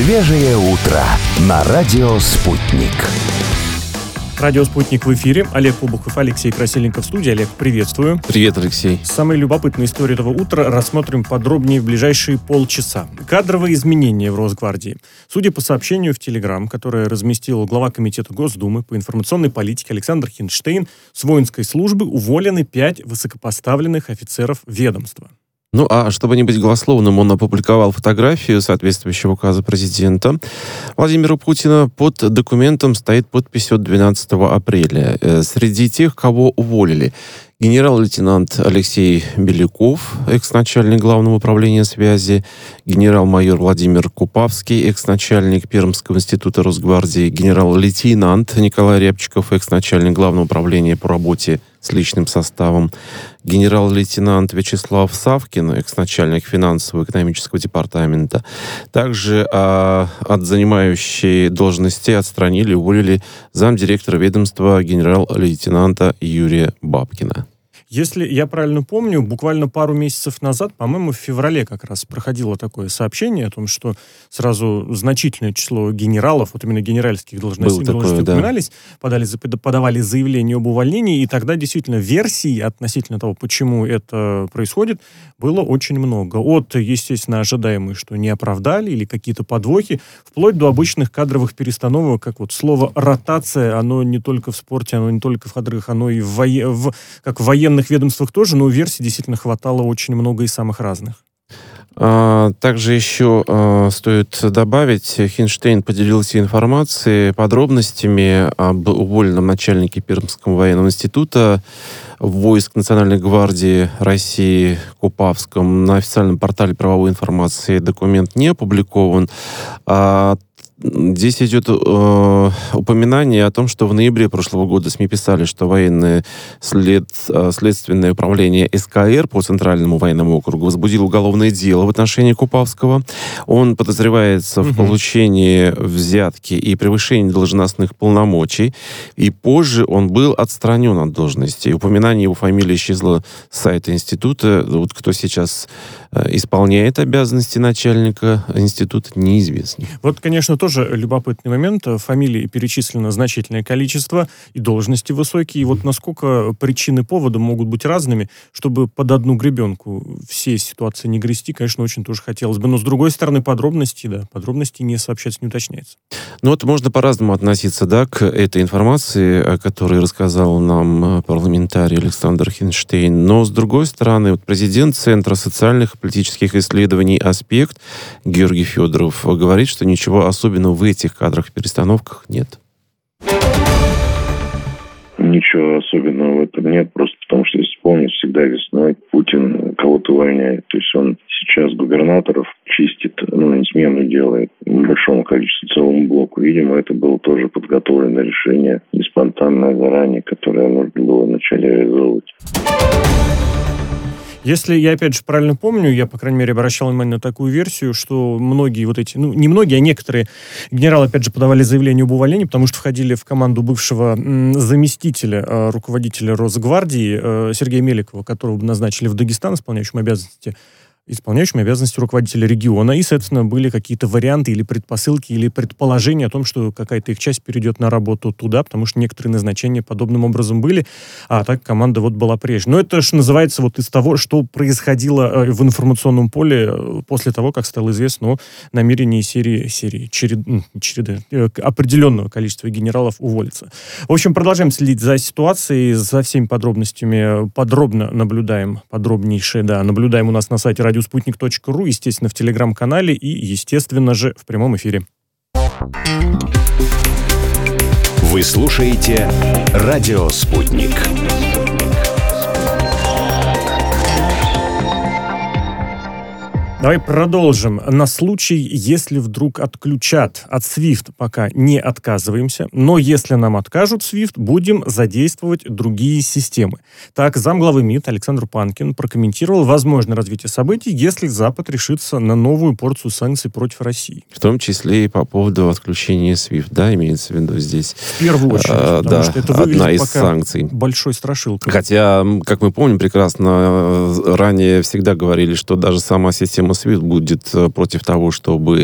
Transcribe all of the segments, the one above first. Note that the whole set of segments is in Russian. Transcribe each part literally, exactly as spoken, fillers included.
Свежее утро на радио «Спутник». Радио «Спутник» в эфире. Олег Обухов, Алексей Красильников в студии. Олег, приветствую. Привет, Алексей. Самые любопытные истории этого утра рассмотрим подробнее в ближайшие полчаса. Кадровые изменения в Росгвардии. Судя по сообщению в Телеграм, которое разместил глава комитета Госдумы по информационной политике Александр Хинштейн, с воинской службы уволены пять высокопоставленных офицеров ведомства. Ну, а чтобы не быть голословным, он опубликовал фотографию соответствующего указа президента Владимира Путина. Под документом стоит подпись от двенадцатого апреля. Среди тех, кого уволили: генерал-лейтенант Алексей Беляков, экс-начальник Главного управления связи, генерал-майор Владимир Купавский, экс-начальник Пермского института Росгвардии, генерал-лейтенант Николай Рябчиков, экс-начальник Главного управления по работе с личным составом, генерал-лейтенант Вячеслав Савкин, экс-начальник финансово-экономического департамента. Также а, от занимающей должности отстранили и уволили замдиректора ведомства генерал-лейтенанта Юрия Бабкина. Если я правильно помню, буквально пару месяцев назад, по-моему, в феврале как раз проходило такое сообщение о том, что сразу значительное число генералов, вот именно генеральских должностей, должностей да. упоминались, подали, подавали заявление об увольнении, и тогда действительно версий относительно того, почему это происходит, было очень много. От, естественно, ожидаемой, что не оправдали, или какие-то подвохи, вплоть до обычных кадровых перестановок, как вот слово «ротация», оно не только в спорте, оно не только в кадрах, оно и в, вое... в... как в военных ведомствах тоже, но версий действительно хватало очень много и самых разных. А, также еще а, стоит добавить, Хинштейн поделился информацией, подробностями об уволенном начальнике Пермского военного института войск Национальной гвардии России Купавском. На официальном портале правовой информации документ не опубликован. А Здесь идет э, упоминание о том, что в ноябре прошлого года СМИ писали, что военное след, э, следственное управление СКР по Центральному военному округу возбудило уголовное дело в отношении Купавского. Он подозревается в получении взятки и превышении должностных полномочий. И позже он был отстранен от должности. Упоминание его фамилии исчезло с сайта института. Вот кто сейчас э, исполняет обязанности начальника института, неизвестно. Вот, конечно, тоже Тоже любопытный момент. Фамилий перечислено значительное количество, и должности высокие. И вот насколько причины повода могут быть разными, чтобы под одну гребенку все ситуации не грести, конечно, очень тоже хотелось бы. Но, с другой стороны, подробности, да, подробности не сообщается, не уточняется. Ну вот можно по-разному относиться, да, к этой информации, о которой рассказал нам парламентарий Александр Хинштейн. Но, с другой стороны, вот президент Центра социальных и политических исследований «Аспект» Георгий Федоров говорит, что ничего особенного в этих кадрах перестановках нет. Ничего особенного в этом нет, просто потому что, если помнить, всегда весной Путин кого-то увольняет. То есть он сейчас губернаторов чистит, ну, не смену делает большому количеству, целому блоку. Видимо, это было тоже подготовленное решение, не спонтанное заранее, которое нужно было вначале реализовывать. Если я, опять же, правильно помню, я, по крайней мере, обращал внимание на такую версию, что многие вот эти, ну, не многие, а некоторые генералы, опять же, подавали заявление об увольнении, потому что входили в команду бывшего м, заместителя э, руководителя Росгвардии э, Сергея Меликова, которого назначили в Дагестан, исполняющим обязанности исполняющим обязанности руководителя региона, и, соответственно, были какие-то варианты или предпосылки, или предположения о том, что какая-то их часть перейдет на работу туда, потому что некоторые назначения подобным образом были, а так команда вот была прежней. Но это же называется вот из того, что происходило в информационном поле после того, как стало известно о намерении серии, серии черед, череды, определенного количества генералов уволиться. В общем, продолжаем следить за ситуацией, за всеми подробностями, подробно наблюдаем, подробнейшее, да, наблюдаем у нас на сайте радио спутник точка ру, естественно, в Телеграм-канале и, естественно же, в прямом эфире. Вы слушаете «Радио Спутник». Давай продолжим. На случай, если вдруг отключат от свифт, пока не отказываемся, но если нам откажут свифт, будем задействовать другие системы. Так, замглавы МИД Александр Панкин прокомментировал возможное развитие событий, если Запад решится на новую порцию санкций против России. В том числе и по поводу отключения свифт, да, имеется в виду здесь. В первую очередь, а, потому да, что это выглядит одна из пока санкций. Большой страшилкой. Хотя, как мы помним прекрасно, ранее всегда говорили, что даже сама система система свифт будет против того, чтобы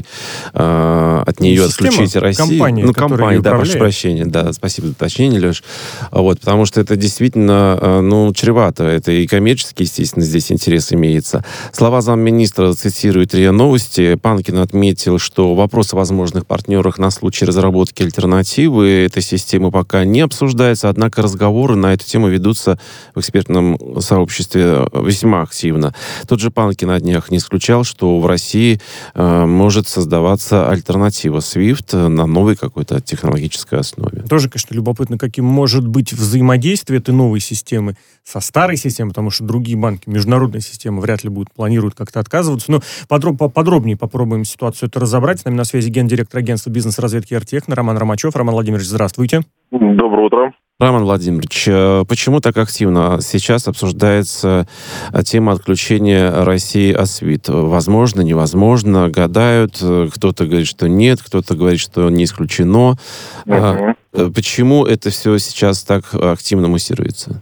э, от нее система, отключить Россию. Компания, ну, компания, да, прошу прощения. Да, спасибо за уточнение, Леш. Вот, потому что это действительно, э, ну, чревато. Это и коммерчески, естественно, здесь интерес имеется. Слова замминистра цитирует РИА Новости. Панкин отметил, что вопрос о возможных партнерах на случай разработки альтернативы этой системы пока не обсуждается, однако разговоры на эту тему ведутся в экспертном сообществе весьма активно. Тот же Панкин на днях не исключал, что в России э, может создаваться альтернатива свифт на новой какой-то технологической основе. Тоже, конечно, любопытно, каким может быть взаимодействие этой новой системы со старой системой, потому что другие банки, международные системы вряд ли будут, планируют как-то отказываться. Но подроб, подробнее попробуем ситуацию это разобрать. С нами на связи гендиректор агентства бизнес-разведки «Артехно» Роман Ромачев. Роман Владимирович, здравствуйте. Доброе утро. Роман Владимирович, почему так активно сейчас обсуждается тема отключения России от свифт? Возможно, невозможно, гадают. Кто-то говорит, что нет, кто-то говорит, что не исключено. Uh-huh. Почему это все сейчас так активно муссируется?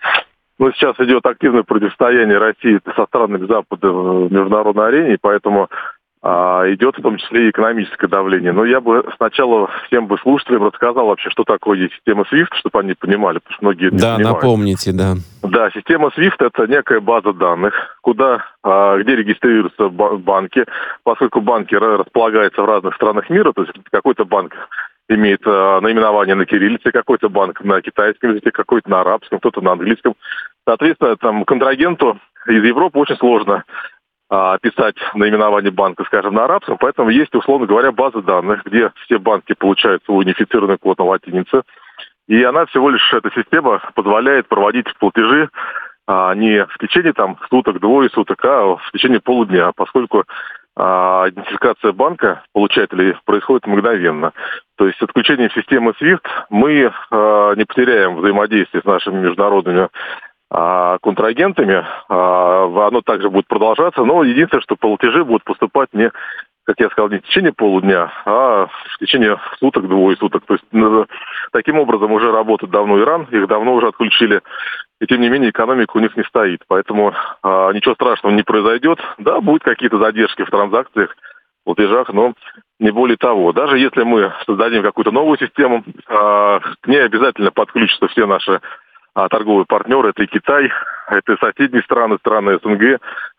Ну, сейчас идет активное противостояние России со странами Запада в международной арене, и поэтому а, идет в том числе и экономическое давление. Но я бы сначала всем бы слушателям рассказал вообще, что такое есть система свифт, чтобы они понимали, потому что многие не да, понимают. Да, напомните, да. Да, система свифт это некая база данных, куда, а, где регистрируются банки, поскольку банки располагаются в разных странах мира, то есть какой-то банк имеет а, наименование на кириллице, какой-то банк на китайском языке, какой-то на арабском, кто-то на английском. Соответственно, там контрагенту из Европы очень сложно а, писать наименование банка, скажем, на арабском, поэтому есть, условно говоря, база данных, где все банки получают свой унифицированный код на латинице, и она всего лишь, эта система позволяет проводить платежи а, не в течение там суток, двое суток, а в течение полудня, поскольку а, идентификация банка, получателей, происходит мгновенно. То есть с отключением системы свифт мы а, не потеряем взаимодействие с нашими международными а, контрагентами. А, оно также будет продолжаться, но единственное, что платежи будут поступать не, как я сказал, не в течение полудня, а в течение суток, двое суток. То есть ну, таким образом уже работает давно Иран, их давно уже отключили. И тем не менее экономика у них не стоит. Поэтому а, ничего страшного не произойдет. Да, будут какие-то задержки в транзакциях, в платежах, но не более того. Даже если мы создадим какую-то новую систему, а, к ней обязательно подключатся все наши а, торговые партнеры. Это и Китай, это и соседние страны, страны СНГ.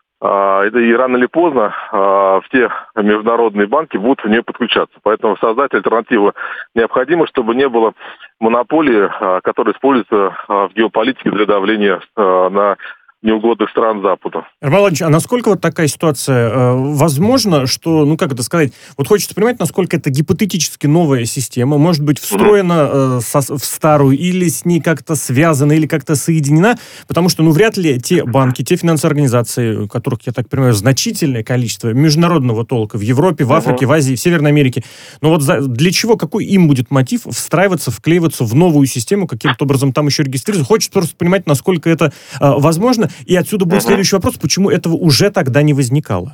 А, это и рано или поздно а, все международные банки будут в нее подключаться. Поэтому создать альтернативу необходимо, чтобы не было монополии, а, которая используется а, в геополитике для давления а, на неугодных стран Запада. Роман Владимирович, а насколько вот такая ситуация э, возможно, что, ну как это сказать, вот хочется понимать, насколько это гипотетически новая система, может быть встроена э, со, в старую, или с ней как-то связана, или как-то соединена, потому что, ну, вряд ли те банки, те финансовые организации, которых, я так понимаю, значительное количество международного толка в Европе, в Африке, uh-huh. в Азии, в Северной Америке, но вот за, для чего, какой им будет мотив встраиваться, вклеиваться в новую систему, каким-то образом там еще регистрироваться? Хочется просто понимать, насколько это э, возможно. И отсюда будет uh-huh. следующий вопрос, почему этого уже тогда не возникало?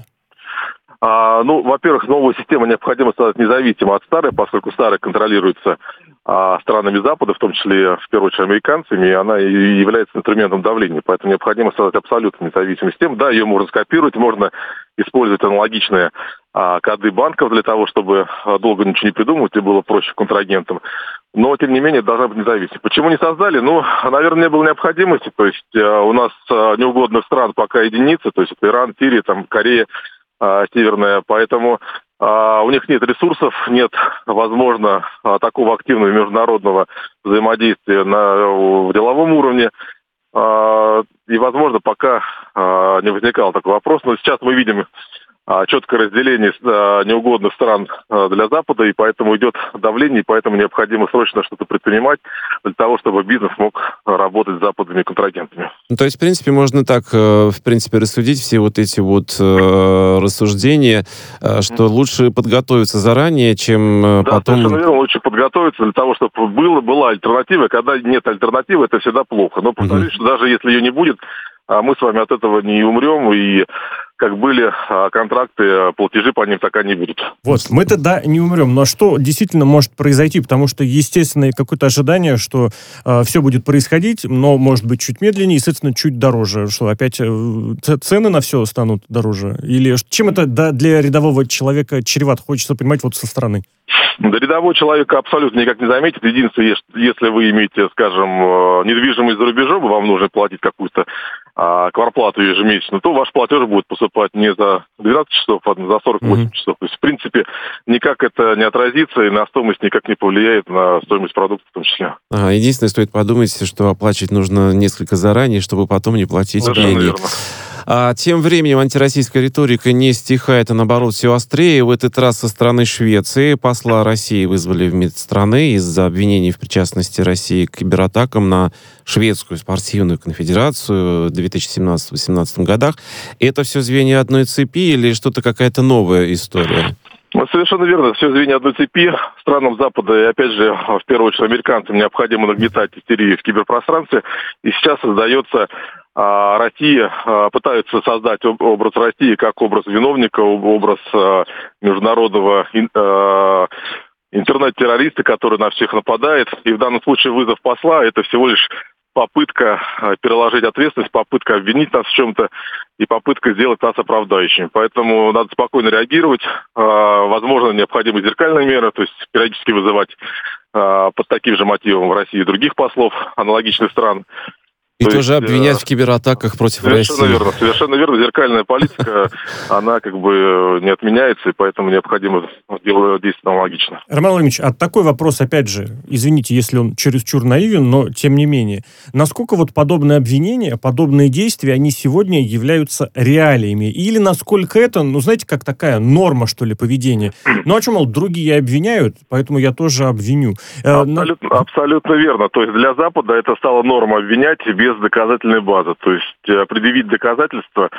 А, ну, во-первых, новую систему необходимо создать независимо от старой, поскольку старая контролируется а, странами Запада, в том числе, в первую очередь, американцами, и она и является инструментом давления. Поэтому необходимо создать абсолютно независимую систему. Да, ее можно скопировать, можно использовать аналогичные а, коды банков для того, чтобы а, долго ничего не придумывать, и было проще контрагентам. Но, тем не менее, должна быть независимой. Почему не создали? Ну, наверное, не было необходимости. То есть а, у нас а, неугодных стран пока единицы, то есть это Иран, Сирия, там, Корея а, Северная. Поэтому а, у них нет ресурсов, нет, возможно, а, такого активного международного взаимодействия на, в деловом уровне. А, и, возможно, пока а, не возникал такой вопрос. Но сейчас мы видим четкое разделение неугодных стран для Запада, и поэтому идет давление, и поэтому необходимо срочно что-то предпринимать для того, чтобы бизнес мог работать с западными контрагентами. Ну, то есть, в принципе, можно так, в принципе, рассудить все вот эти вот э, рассуждения, э, что лучше подготовиться заранее, чем э, да, потом... Да, наверное, лучше подготовиться для того, чтобы было, была альтернатива. Когда нет альтернативы, это всегда плохо. Но повторюсь, uh-huh. что даже если ее не будет, мы с вами от этого не умрем, и как были контракты, платежи по ним, так они будут. Вот, мы-то, да, не умрем. Но что действительно может произойти? Потому что, естественно, какое-то ожидание, что э, все будет происходить, но, может быть, чуть медленнее и, соответственно, чуть дороже. Что, опять э, цены на все станут дороже? Или чем это да, для рядового человека чревато? Хочется понимать вот со стороны. Да, рядовой человек абсолютно никак не заметит. Единственное, если вы имеете, скажем, недвижимость за рубежом, вам нужно платить какую-то а, квартплату ежемесячно, то ваш платеж будет поступать не за двенадцать часов, а за сорок восемь mm-hmm. часов. То есть, в принципе, никак это не отразится и на стоимость никак не повлияет, на стоимость продукта в том числе. А, единственное, стоит подумать, что оплачивать нужно несколько заранее, чтобы потом не платить деньги. А тем временем антироссийская риторика не стихает, а наоборот все острее. В этот раз со стороны Швеции посла России вызвали в МИД страны из-за обвинений в причастности России к кибератакам на Шведскую спортивную конфедерацию в две тысячи семнадцатом — две тысячи восемнадцатом годах. Это все звенья одной цепи или что-то какая-то новая история? Совершенно верно. Все звенья одной цепи. Странам Запада и, опять же, в первую очередь, американцам необходимо нагнетать истерию в киберпространстве. И сейчас создается а, Россия, а, пытаются создать образ России как образ виновника, образ а, международного а, интернет-террориста, который на всех нападает. И в данном случае вызов посла – это всего лишь попытка переложить ответственность, попытка обвинить нас в чем-то и попытка сделать нас оправдающими. Поэтому надо спокойно реагировать. Возможно, необходимы зеркальные меры, то есть периодически вызывать под таким же мотивом в России других послов аналогичных стран. И То тоже есть, обвинять в кибератаках против совершенно России. Верно, совершенно верно. Зеркальная политика, она как бы не отменяется, и поэтому необходимо действовать аналогично. Роман Владимирович, а такой вопрос, опять же, извините, если он чересчур наивен, но тем не менее. Насколько вот подобные обвинения, подобные действия, они сегодня являются реалиями? Или насколько это, ну, знаете, как такая норма, что ли, поведения? Ну, о чем, мол, другие обвиняют, поэтому я тоже обвиню. Абсолютно, абсолютно верно. То есть для Запада это стало нормой обвинять без доказательной базы. То есть предъявить доказательства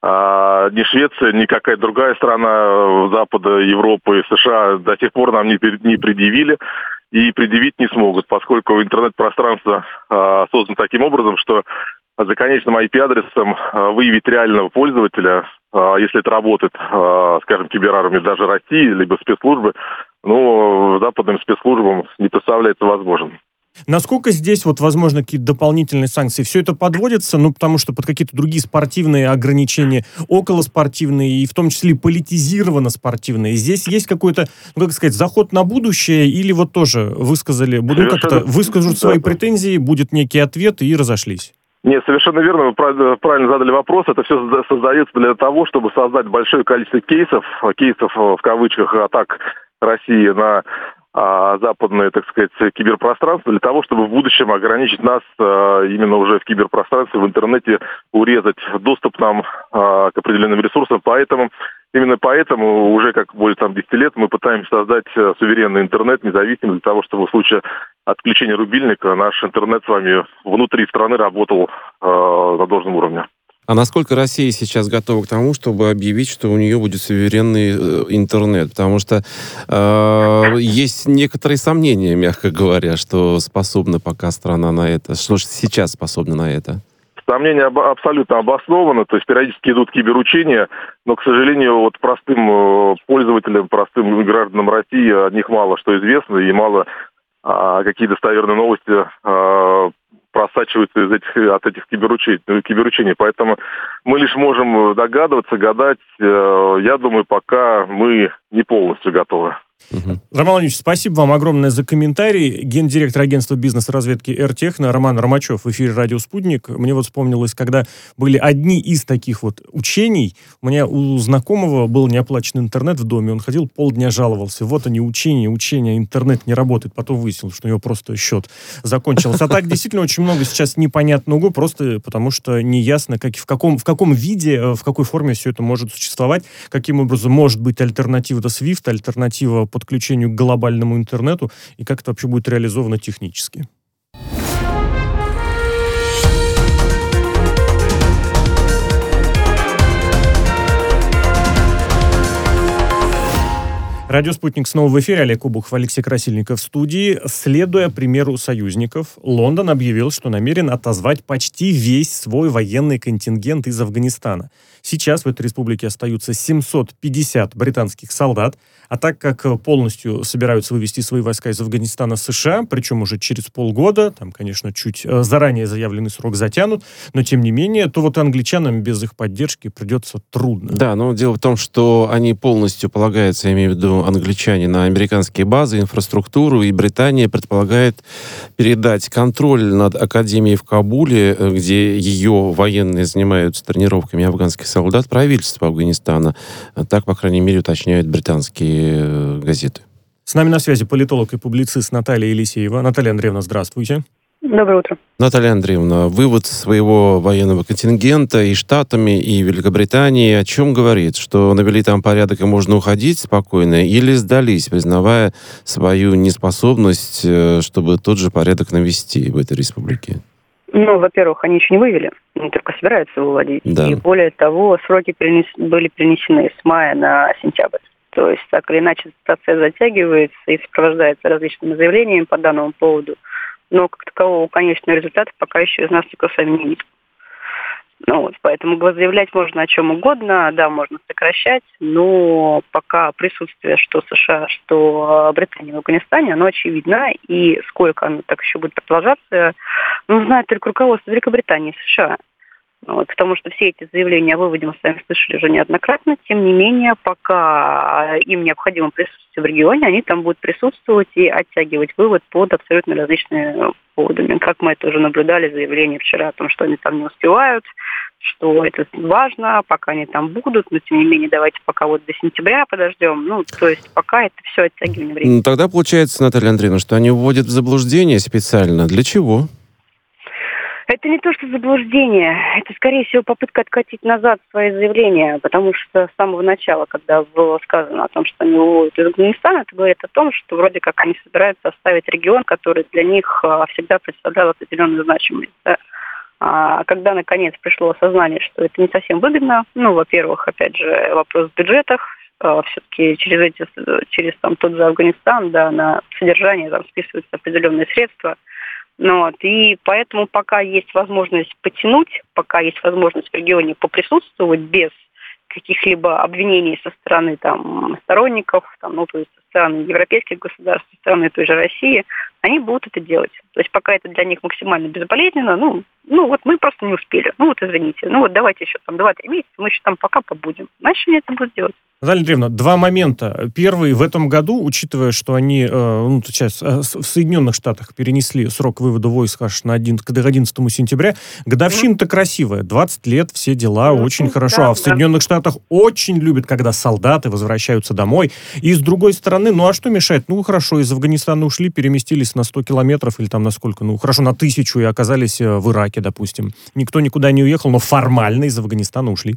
а, ни Швеция, ни какая-то другая страна Запада, Европы и США до сих пор нам не, не предъявили и предъявить не смогут, поскольку интернет-пространство а, создано таким образом, что за конечным ай пи-адресом а, выявить реального пользователя, а, если это работает, а, скажем, киберармия даже России, либо спецслужбы, ну, западным спецслужбам не представляется возможным. Насколько здесь, вот, возможно, какие-то дополнительные санкции? Все это подводится, ну, потому что под какие-то другие спортивные ограничения, околоспортивные и в том числе политизированно спортивные. Здесь есть какой-то, ну, как сказать, заход на будущее или вот тоже высказали, ну, как-то выскажут свои претензии, будет некий ответ и разошлись? Нет, совершенно верно, вы правильно задали вопрос. Это все создается для того, чтобы создать большое количество кейсов, кейсов в кавычках, атак России на а, западное, так сказать, киберпространство, для того, чтобы в будущем ограничить нас а, именно уже в киберпространстве, в интернете, урезать доступ нам а, к определенным ресурсам. Поэтому, именно поэтому уже как более там десять лет мы пытаемся создать а, суверенный интернет, независимый, для того, чтобы в случае отключения рубильника наш интернет с вами внутри страны работал а, на должном уровне. А насколько Россия сейчас готова к тому, чтобы объявить, что у нее будет суверенный э, интернет? Потому что э, есть некоторые сомнения, мягко говоря, что способна пока страна на это, что сейчас способна на это. Сомнения об- абсолютно обоснованы, то есть периодически идут киберучения, но, к сожалению, вот простым э, пользователям, простым гражданам России о них мало что известно, и мало э, какие достоверные новости э, просачиваются из этих, от этих киберучений, киберучений. Поэтому мы лишь можем догадываться, гадать. Я думаю, пока мы не полностью готовы. Угу. Роман Владимирович, спасибо вам огромное за комментарий. Гендиректор агентства бизнес-разведки «Эртехно» Роман Ромачев в эфире «Радио Спутник». Мне вот вспомнилось, когда были одни из таких вот учений, у меня у знакомого был неоплаченный интернет в доме, он ходил полдня жаловался. Вот они, учения, учения, интернет не работает. Потом выяснилось, что у него просто счет закончился. А так действительно очень много сейчас непонятного, просто потому что неясно, как, в, каком, в каком виде, в какой форме все это может существовать, каким образом может быть альтернатива до свифт, альтернатива подключению к глобальному интернету и как это вообще будет реализовано технически. Радио «Спутник» снова в эфире. Олег Обухов, Алексей Красильников в студии. Следуя примеру союзников, Лондон объявил, что намерен отозвать почти весь свой военный контингент из Афганистана. Сейчас в этой республике остаются семьсот пятьдесят британских солдат, а так как полностью собираются вывести свои войска из Афганистана США, причем уже через полгода, там, конечно, чуть заранее заявленный срок затянут, но тем не менее, то вот англичанам без их поддержки придется трудно. Да, но дело в том, что они полностью полагаются, я имею в виду англичане, на американские базы, инфраструктуру, и Британия предполагает передать контроль над академией в Кабуле, где ее военные занимаются тренировками афганских солдат, правительству Афганистана. Так, по крайней мере, уточняют британские газеты. С нами на связи политолог и публицист Наталья Елисеева. Наталья Андреевна, здравствуйте. Доброе утро. Наталья Андреевна, вывод своего военного контингента и Штатами, и Великобританией о чем говорит? Что навели там порядок и можно уходить спокойно? Или сдались, признавая свою неспособность, чтобы тот же порядок навести в этой республике? Ну, во-первых, они еще не вывели, они только собираются выводить. Да. И более того, сроки перенес... были перенесены с мая на сентябрь. То есть, так или иначе, процесс затягивается и сопровождается различными заявлениями по данному поводу. Но как такового конечного результата пока еще из нас никто сами не видит. Ну, вот, поэтому заявлять можно о чем угодно, да, можно сокращать, но пока присутствие что США, что Британии в Афганистане, оно очевидно, и сколько оно так еще будет продолжаться, ну, знает только руководство Великобритании и США. Вот, потому что все эти заявления о выводе мы сами слышали уже неоднократно. Тем не менее, пока им необходимо присутствие в регионе, они там будут присутствовать и оттягивать вывод под абсолютно различными поводами. Как мы это уже наблюдали, заявление вчера о том, что они там не успевают, что это важно, пока они там будут, но тем не менее давайте пока вот до сентября подождем. Ну, то есть пока это все оттягивание времени. Ну, тогда получается, Наталья Андреевна, что они вводят в заблуждение специально. Для чего? Это не то, что заблуждение, это, скорее всего, попытка откатить назад свои заявления, потому что с самого начала, когда было сказано о том, что они уводят из Афганистана, это говорит о том, что вроде как они собираются оставить регион, который для них всегда представлял определенную значимость. Да? А когда, наконец, пришло осознание, что это не совсем выгодно, ну, во-первых, опять же, вопрос в бюджетах, все-таки через эти, через там, тот же Афганистан, да, на содержание там списываются определенные средства. Ну, вот, и поэтому пока есть возможность потянуть, пока есть возможность в регионе поприсутствовать без каких-либо обвинений со стороны там, сторонников, там, ну, то есть со стороны европейских государств, со стороны той же России, они будут это делать. То есть пока это для них максимально безболезненно, ну, ну вот мы просто не успели, ну вот извините, ну вот давайте еще там два-три месяца, мы еще там пока побудем. Значит, они это будут делать. Наталья Андреевна, два момента. Первый, в этом году, учитывая, что они э, ну, сейчас э, в Соединенных Штатах перенесли срок вывода войск аж на один, к одиннадцатому сентября, годовщина-то mm. красивая, двадцать лет, все дела, mm-hmm. очень хорошо. Да, а в Соединенных да. Штатах очень любят, когда солдаты возвращаются домой. И с другой стороны, ну а что мешает? Ну хорошо, из Афганистана ушли, переместились на сто километров или там на сколько? Ну хорошо, на тысячу и оказались в Ираке, допустим. Никто никуда не уехал, но формально из Афганистана ушли.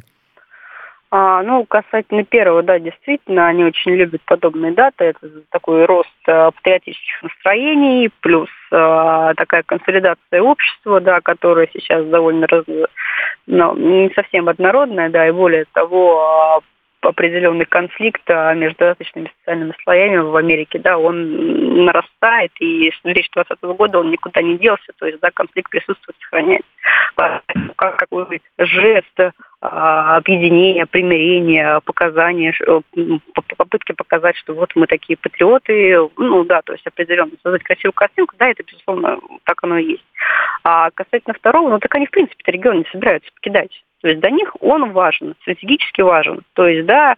А, ну, касательно первого, да, действительно, они очень любят подобные даты. Это такой рост а, патриотических настроений, плюс а, такая консолидация общества, да, которая сейчас довольно раз... ну, не совсем однородная, да, и более того, а, определенный конфликт а, между различными социальными слоями в Америке, да, он нарастает, и с две тысячи двадцатого года он никуда не делся, то есть, да, конфликт присутствует, сохраняется. Как какой жест а, объединения, примирения, показания, попытки показать, что вот мы такие патриоты, ну да, то есть определенно создать красивую картинку, да, это, безусловно, так оно и есть. А касательно второго, ну так они, в принципе, регион не собираются покидать. То есть для них он важен, стратегически важен. То есть, да,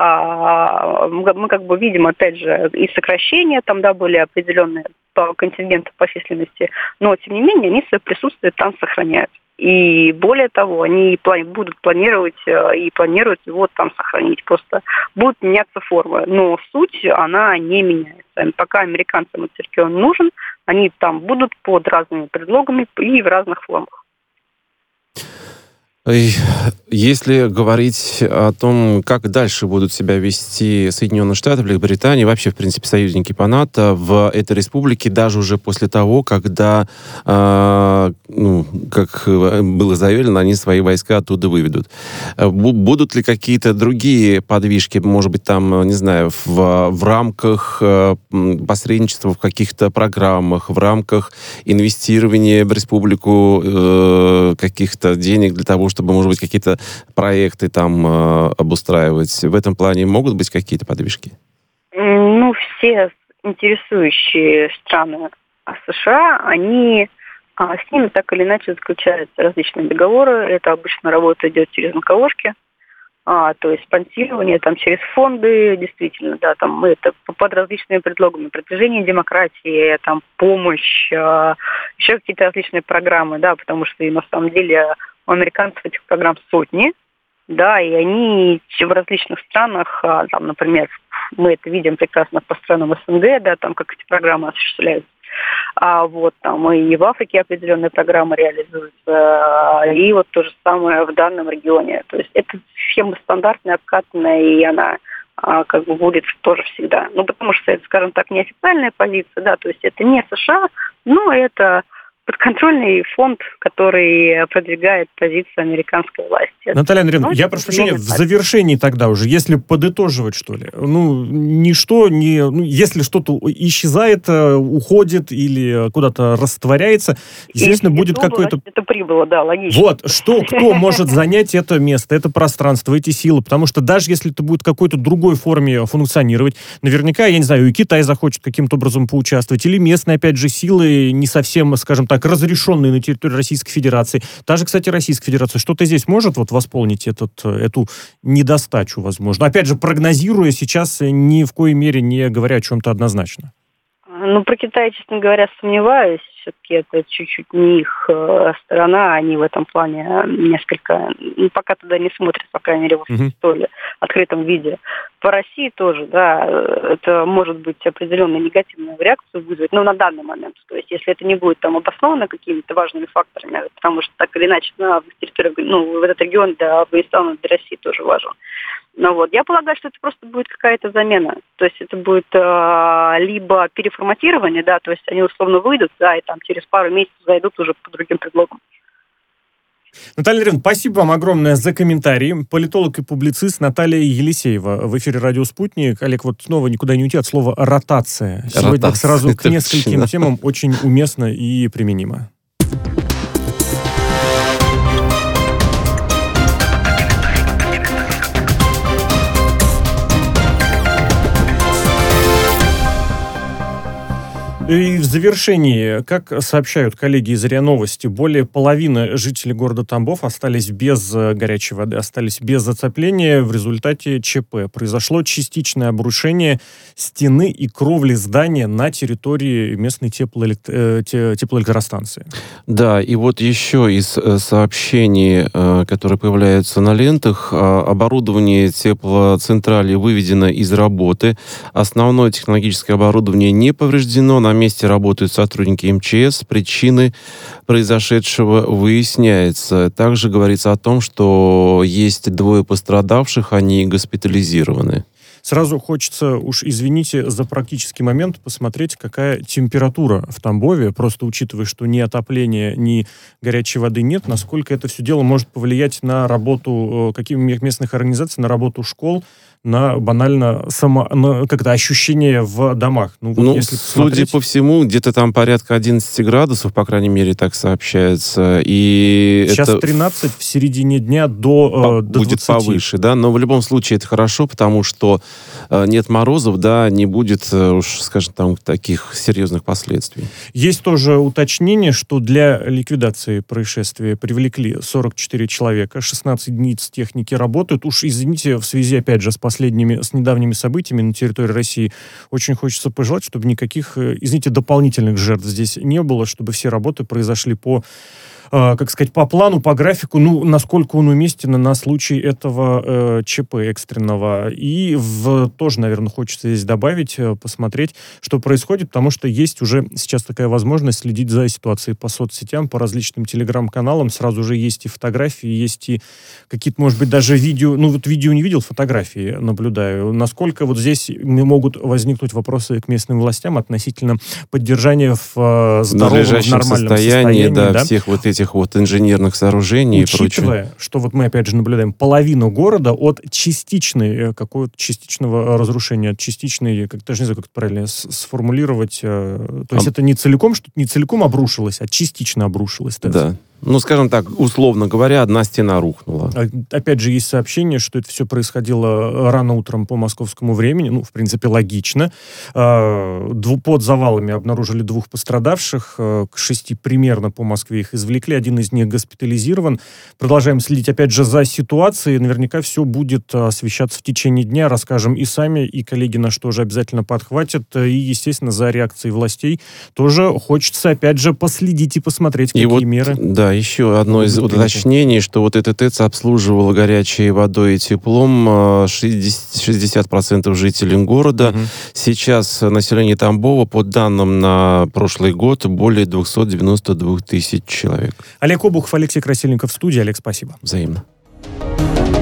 мы как бы видим, опять же, и сокращения там, да, были определенные по контингенту, по численности, но, тем не менее, они свое присутствие там сохраняют. И более того, они будут планировать и планируют его там сохранить. Просто будут меняться формы. Но суть, она не меняется. Пока американцам этот регион нужен, они там будут под разными предлогами и в разных формах. Если говорить о том, как дальше будут себя вести Соединенные Штаты, Великобритания, вообще, в принципе, союзники по НАТО в этой республике, даже уже после того, когда, э, ну, как было заявлено, они свои войска оттуда выведут. Будут ли какие-то другие подвижки, может быть, там, не знаю, в, в рамках посредничества в каких-то программах, в рамках инвестирования в республику э, каких-то денег для того, чтобы, может быть, какие-то проекты там э, обустраивать. В этом плане могут быть какие-то подвижки? Ну, все интересующие страны США, они а, с ними так или иначе заключаются различные договоры. Это обычно работа идет через эн ка о-шки, а, то есть спонсирование там через фонды, действительно, да, там мы это под различными предлогами, продвижение демократии, там помощь, а, еще какие-то различные программы, да, потому что и на самом деле у американцев этих программ сотни, да, и они в различных странах, там, например, мы это видим прекрасно по странам эс эн гэ, да, там, как эти программы осуществляются, а вот там и в Африке определенные программы реализуются, и вот то же самое в данном регионе. То есть эта схема стандартная, обкатанная, и она а, как бы будет тоже всегда. Ну, потому что это, скажем так, неофициальная позиция, да, то есть это не США, но это подконтрольный фонд, который продвигает позицию американской власти. Наталья Андреевна, ну, я прошу прощения, в завершении тогда уже, если подытоживать, что ли, ну, ничто не... Ну, если что-то исчезает, уходит или куда-то растворяется, естественно, будет какой-то... Это прибыло, да, логично. Вот, что, кто может занять это место, это пространство, эти силы, потому что даже если это будет в какой-то другой форме функционировать, наверняка, я не знаю, и Китай захочет каким-то образом поучаствовать, или местные, опять же, силы не совсем, скажем так, разрешенные на территории Российской Федерации. Та же, кстати, Российская Федерация что-то здесь может вот восполнить этот, эту недостачу, возможно? Опять же, прогнозируя сейчас, ни в коей мере не говоря о чем-то однозначно. Ну, про Китай, честно говоря, сомневаюсь. Все-таки это чуть-чуть не их э, сторона. Они в этом плане несколько... Ну, пока туда не смотрят, по крайней мере, в uh-huh. столь открытом виде. По России тоже, да, это может быть определенную негативную реакцию вызвать, но на данный момент. То есть, если это не будет там обосновано какими-то важными факторами, потому что так или иначе, на территории, ну, в этот регион для Афганистана, для России тоже важен. Ну вот, я полагаю, что это просто будет какая-то замена. То есть это будет э, либо переформатирование, да, то есть они условно выйдут, да, и там через пару месяцев зайдут уже по другим предлогам. Наталья Андреевна, спасибо вам огромное за комментарии. Политолог и публицист Наталья Елисеева в эфире «Радио Спутник». Олег, вот снова никуда не уйти от слова «ротация». Сегодня Ротация, сразу к нескольким точно. темам очень уместно и применимо. И в завершении, как сообщают коллеги из РИА Новости, более половины жителей города Тамбов остались без горячей воды, остались без отопления в результате ЧП. Произошло частичное обрушение стены и кровли здания на территории местной теплоэлектро... теплоэлектростанции. Да, и вот еще из сообщений, которые появляются на лентах, оборудование теплоцентрали выведено из работы, основное технологическое оборудование не повреждено, на месте работают сотрудники эм че эс. Причины произошедшего выясняются. Также говорится о том, что есть двое пострадавших, они госпитализированы. Сразу хочется, уж извините за практический момент, посмотреть, какая температура в Тамбове, просто учитывая, что ни отопления, ни горячей воды нет, насколько это все дело может повлиять на работу каких местных организаций, на работу школ, на банально само, на, как-то ощущение в домах. Ну, вот ну если судя по всему, где-то там порядка одиннадцать градусов, по крайней мере, так сообщается. И сейчас это тринадцать, в середине дня до, э, до будет двадцати. Повыше, да, но в любом случае это хорошо, потому что э, нет морозов, да, не будет, э, уж, скажем, там таких серьезных последствий. Есть тоже уточнение, что для ликвидации происшествия привлекли сорок четыре человека, шестнадцать единиц техники работают. Уж, извините, в связи, опять же, с последними, с недавними событиями на территории России, очень хочется пожелать, чтобы никаких, извините, дополнительных жертв здесь не было, чтобы все работы произошли по э, как сказать, по плану, по графику, ну, насколько он уместен на случай этого э, ЧП экстренного. И в, тоже, наверное, хочется здесь добавить, э, посмотреть, что происходит, потому что есть уже сейчас такая возможность следить за ситуацией по соцсетям, по различным телеграм-каналам. Сразу же есть и фотографии, есть и какие-то, может быть, даже видео. Ну, вот видео не видел, фотографии наблюдаю. Насколько вот здесь могут возникнуть вопросы к местным властям относительно поддержания в здоровом, в нормальном состоянии, состоянии, да, да, всех вот этих вот инженерных сооружений, учитывая, и прочее. что вот мы опять же наблюдаем половину города от частичной, какого-то частичного разрушения, от частичной, как даже не знаю, как это правильно сформулировать, то есть а... это не целиком, что не целиком обрушилось, а частично обрушилось. Так да. Ну, скажем так, условно говоря, одна стена рухнула. Опять же, есть сообщение, что это все происходило рано утром по московскому времени. Ну, в принципе, логично. Под завалами обнаружили двух пострадавших. К шести примерно по Москве их извлекли. Один из них госпитализирован. Продолжаем следить, опять же, за ситуацией. Наверняка все будет освещаться в течение дня. Расскажем и сами, и коллеги наш тоже обязательно подхватят. И, естественно, за реакцией властей тоже хочется, опять же, последить и посмотреть, какие и вот, меры. Да, еще одно из уточнений, что вот эта ТЭЦ обслуживала горячей водой и теплом шестьдесят процентов жителей города. Угу. Сейчас население Тамбова, по данным на прошлый год, более двести девяносто два тысячи человек. Олег Обухов, Алексей Красильников в студии. Олег, спасибо. Взаимно.